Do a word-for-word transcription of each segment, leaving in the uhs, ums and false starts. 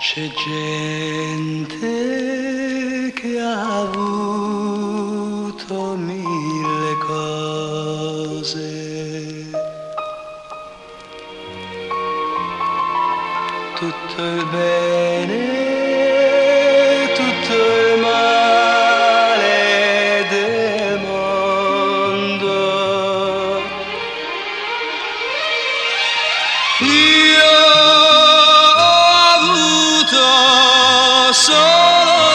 C'è gente che ha avuto mille cose, tutto il bene, tutto il male del mondo. Io solo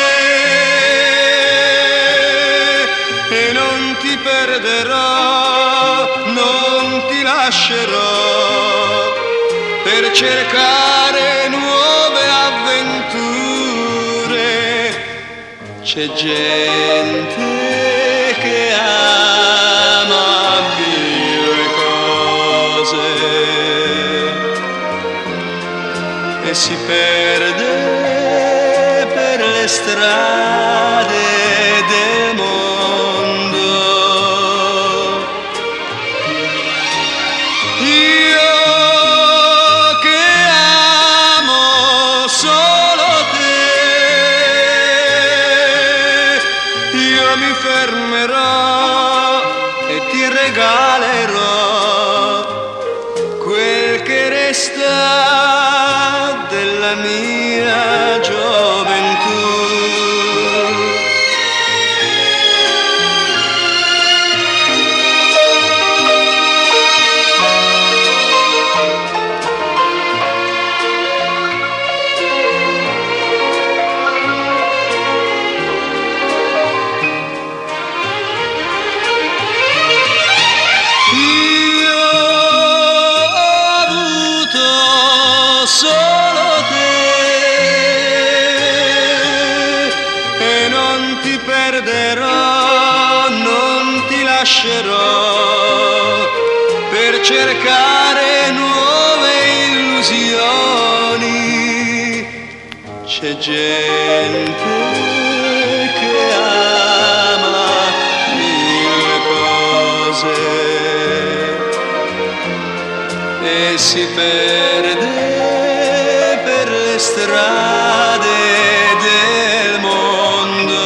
te e non ti perderò, non ti lascerò per cercare nuove avventure. C'è gente che ama mille cose e si perde per le strade del mondo. Io che amo solo te, io mi fermerò e ti regalerò quel che resta della mia gioventù. Io ho avuto solo te e non ti perderò, non ti lascerò per cercare nuove illusioni. C'è gente che ama mille cose e si perde per le strade del mondo.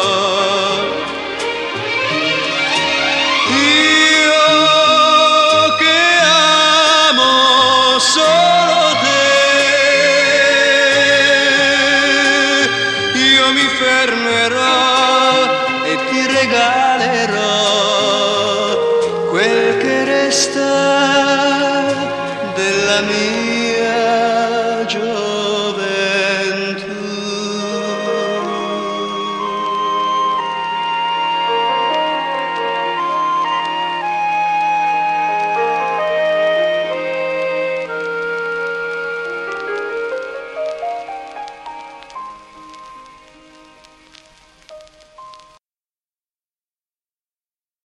Io che amo solo te, io mi fermerò e ti regalerò